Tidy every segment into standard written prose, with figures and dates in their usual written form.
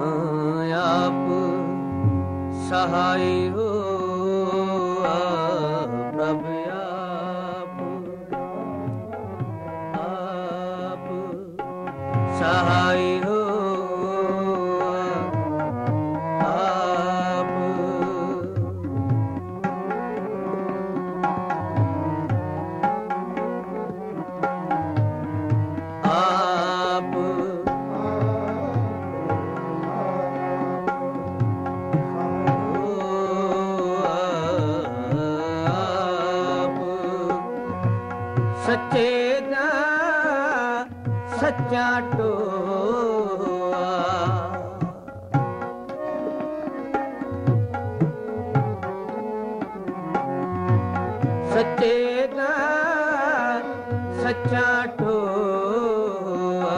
आप सहाय हो प्रभु आप सहाय हो सच्चा टोआ सच्चे दा सच्चा टोआ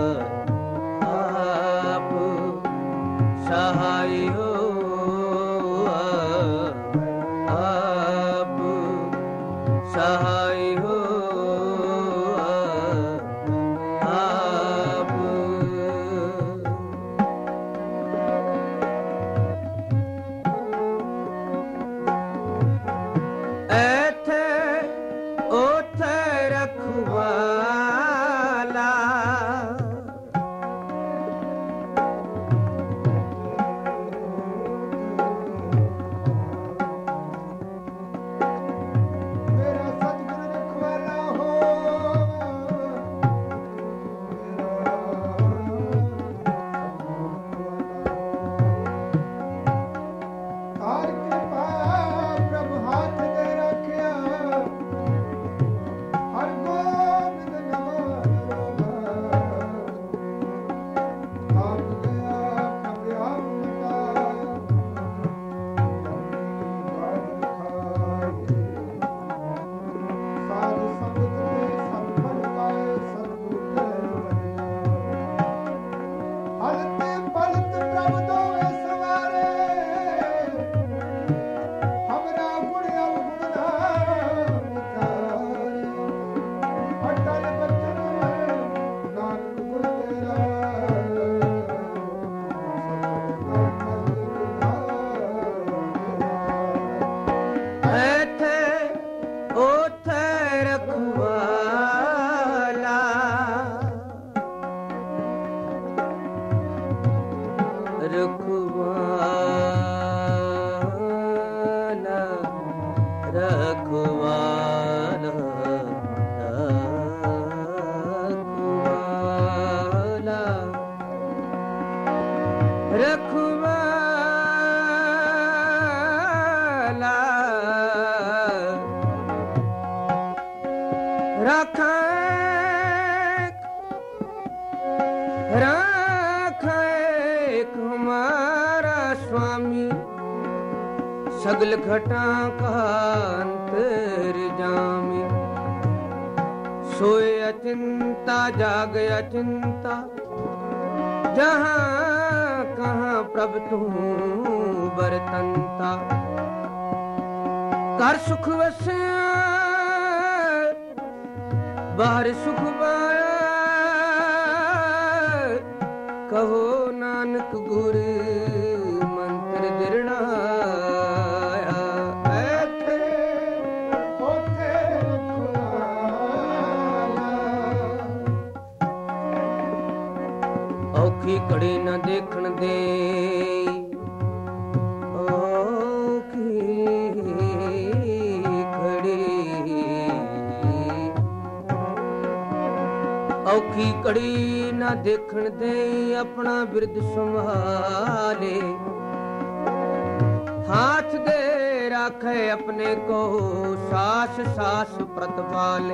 आप सहाय हो आप सहाय हो सगल घटा का अंतर्जामी सोए अचिंता जाग अचिंता जहाँ कहाँ प्रभु तू बरतंता कर सुख वसिया बाहर सुख पाया कहो नानक गुर मंत्र दिरना ਘੜੀ ਨਾ ਦੇਖਣ ਦੇ ਔਖੀ ਘੜੀ ਨਾ ਦੇਖਣ ਦੇ ਆਪਣਾ ਬਿਰਦ ਸੰਭਾਲੇ हाथ दे राखे अपने को सास सास प्रतिपाले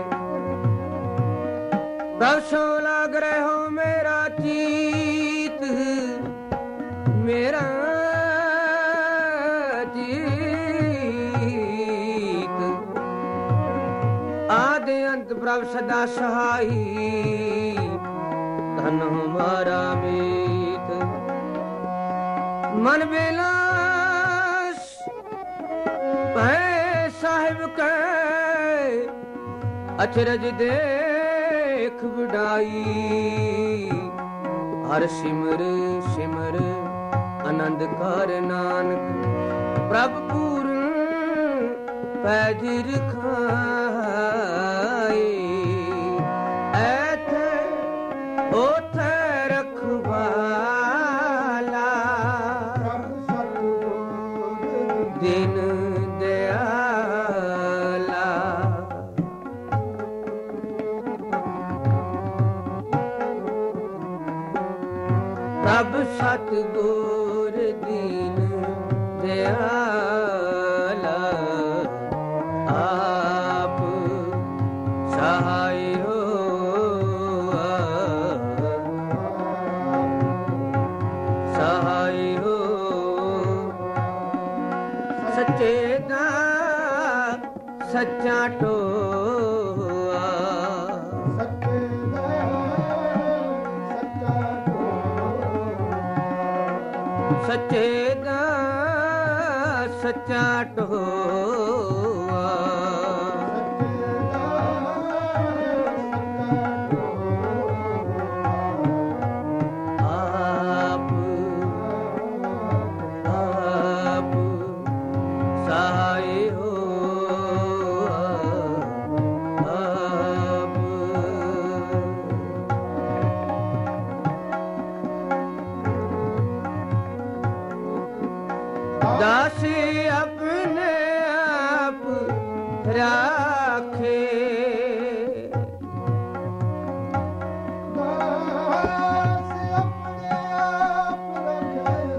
प्रभ सो लाग रहो मेरा चीत मेरा चीत आदि अंत प्रभ सदा सहाई धन हमारा मीत मन बेला साहिब के अचरज देख बुढ़ाई हर सिमर सिमर ਆਨੰਦ ਕਰ ਨਾਨਕ ਪ੍ਰਭ ਪੂਰਨ ਪੈਜ ਰਖਾਏ ਐਥੇ ਉਥੇ ਰਖਵਾਲਾ ਦਿਨ ਦਿਆਲਾ ਪ੍ਰਭ ਸਤਿਗੁਰ ਦੀਨ ਦਿਆਲਾ ਆਪ ਸਹਾਇ ਹੋਆ ਸਹਾਇ ਹੋ ਸੱਚੇ ਦਾ ਸੱਚਾ ਟੋਆ ਸੱਚੇ ਦਾ ਸੱਚਾ ਟੋਆ ਆਪ ਆਪ ਸਹਾਇ ਹੋਆ ਆਪ ਦਾਸੀ ਆਪਣੇ ਆਪ ਰਾਖੇ ਦਾਸੀ ਆਪਣੇ ਆਪ ਰੱਖੇ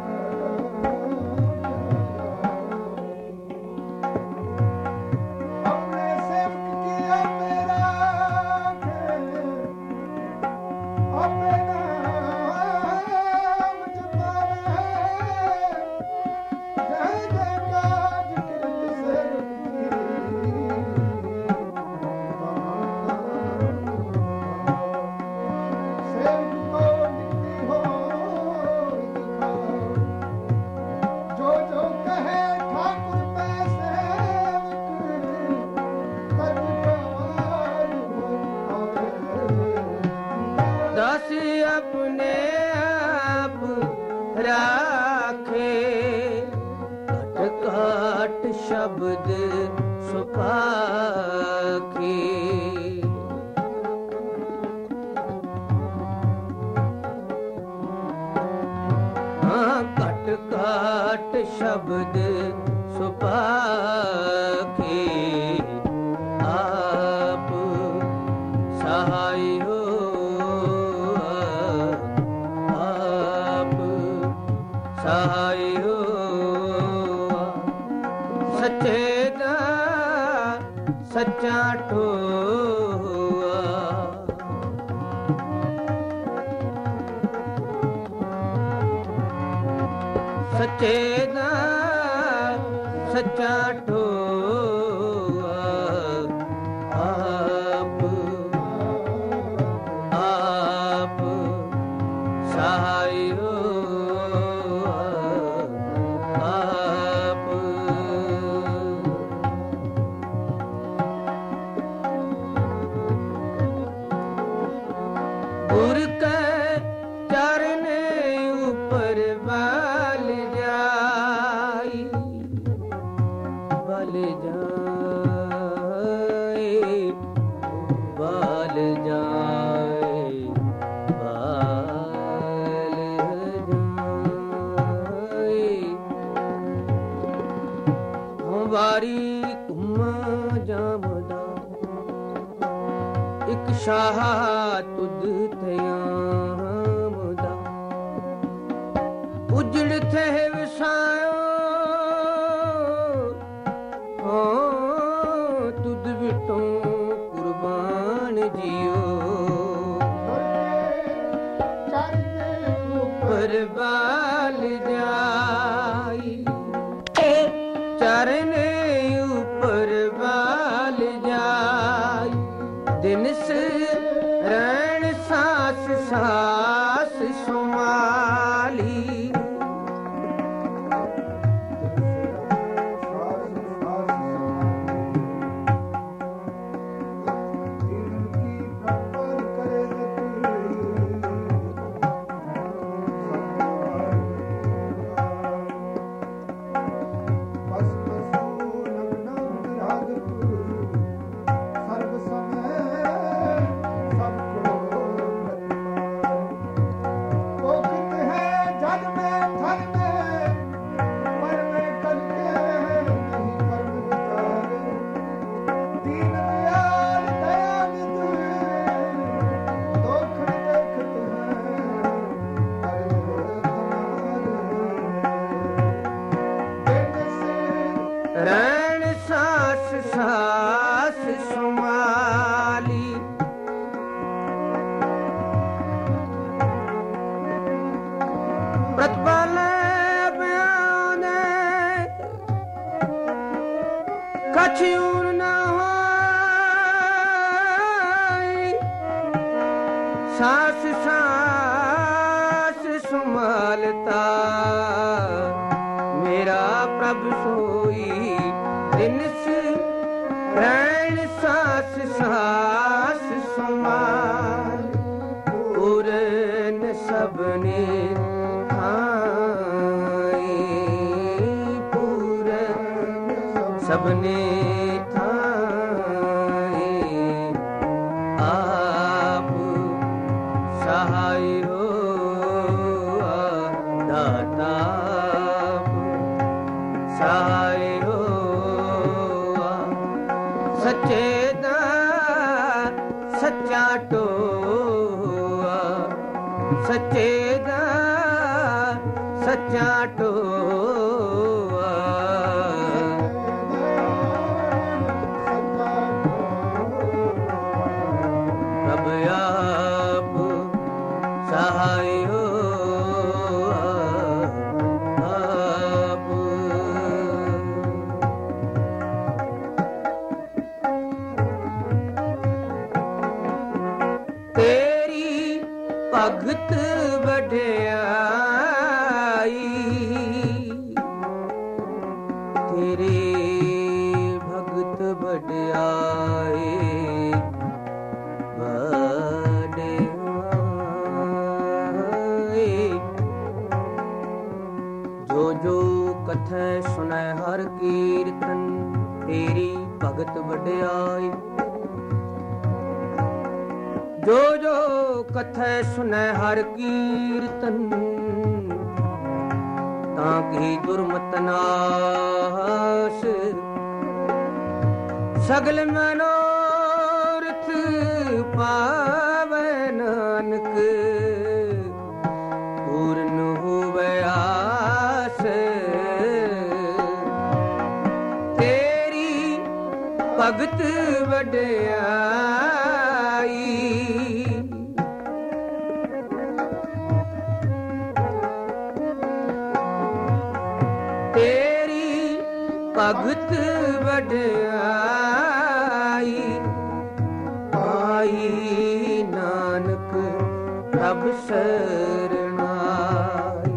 ਆਪਣੇ ਸੇਵਕ ਕੀ ਆਪੇ ਰਾਖੇ ਆਪੇ ਨਾਮ ਜਪਾਵੇ ਦਾਸੀ ਆਪਣੇ ਆਪ ਰਾਖੇ ਘਟ ਘਟ ਸ਼ਬਦ ਸੁਪਾਖੀ ਹਾਂ ਘਟ ਘਟ ਸ਼ਬਦ ਸੁਪਾਖੀ ਆਪ ਸਹਾਇ ਹੋਆ ਆਪ ਸਹਾਇ ਹੋਆ ਸੱਚੇ ਦਾ ਸੱਚਾ ਟੋਆ ਸੱਚੇ ਦਾ ਸੱਚਾ ਟੋਆ ਆਪ ਆਪ ਸਹਾਇ ਹੋਆ ਆਪ ਗੁਰ ਕੈ ਚਰਨੇ ਉਪਰ ਬਲ ਜਾਈ ਬਲ ਜਾਏ ਬਲ ਜਾਏ ਬਲ ਜਾਏ ਵਾਰੀ ਘੁੰਮਾ ਜਾਮਦਾ ਇੱਕ ਸ਼ਾਹ ਤੁਧ ਥਿਆਮਦਾ ਉਜੜ ਥੇ ਵਸਾਇਓ ਹਾਂ ਤੁਧ ਵਿਟੋਂ ਕੁਰਬਾਨ ਜਿਓ ਪਰ ਬਾਲ ਜਾਈ ਚਰਨੇ ਉਪਰ ਬਾਲ ਜਾਈ ਦਿਨ ਸੇ ਰਹਿਣ ਸਾਸ ਸਾਸ ਸੁਮਾਲੀ ਪ੍ਰਤਪਾਲੇ ਬਿਆਨੇ ਕਛੂਰ ਨਾ ਹੋਈ ਸਾਸ ਸਾਸ ਸੁਮਾਲਤਾ ਮੇਰਾ ਪ੍ਰਭ ਸੋਈ ਦਿਨਸ ਰਹਿਣ ਸਾਸ ਸਾਸ ਸੁਮਾਲ ਪੂਰਨ ਸਭਨੇ ਥਾਈ ਪੂਰਨ ਸਭਨੇ ਥਾਈ ਆਪ ਸਹਾਈ ਹੋ ਦਾਤਾ ਸਹਾਈ ਹੋ ਸੱਚੇ ਦਾ ਸੱਚਾ ਟੋਆ ਸੱਚੇ ਦਾ ਸੱਚਾ ਟੋਆ ਪ੍ਰਭ ਆਪ ਸਹਾਈ ਹੋ ਆਪ ਤੇਰੀ ਭਗਤ ਵਡਿਆਈ ਤੇਰੇ ਭਗਤ ਵਡਿਆਈ ਵਡਿਆਈ ਜੋ ਜੋ ਕਥੈ ਸੁਨੈ ਹਰ ਕੀਰਤਨ ਤੇਰੀ ਭਗਤ ਵਡਿਆਈ ਜੋ ਜੋ ਕਥੈ ਸੁਨੈ ਹਰ ਕੀਰਤਨ ਤਾਂ ਕੀ ਦੁਰਮਤ ਨਾਸ ਸਗਲ ਮਨੋਰਥ ਪਾਵੈ ਨਾਨਕ ਪੂਰਨ ਹੋਵੈ ਆਸ ਤੇਰੀ ਭਗਤ ਵਡਿਆਈ ਤੇਰੀ ਭਗਤ ਵਡਿਆਈ ਪਾਈ ਨਾਨਕ ਪ੍ਰਭ ਸਰਣਾਈ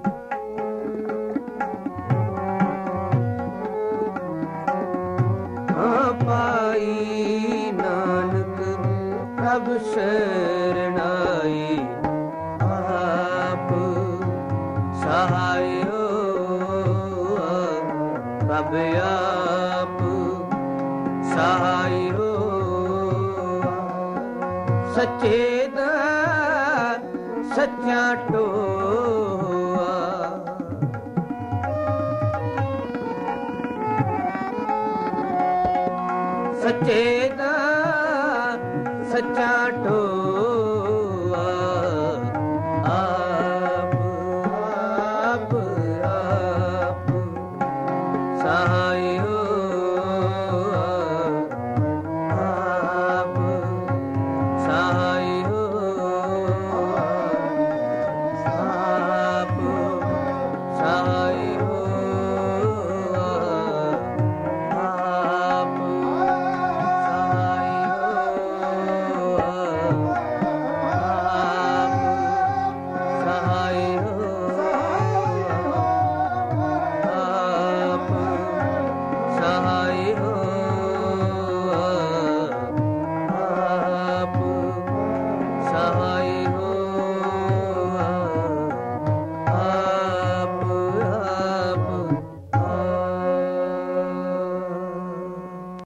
ਪਾਈ ਨਾਨਕ ਪ੍ਰਭ ਸਰਣਾਈ ਆਪ ਸਹਾਇ ਹੋ ਪ੍ਰਭ ਆਪ ਸਹਾਇ ਹੋ ਸੱਚੇ ਦਾ ਸੱਚਾ ਟੋਆ ਸੱਚੇ ਦਾ ਸੱਚਾ ਟੋਆ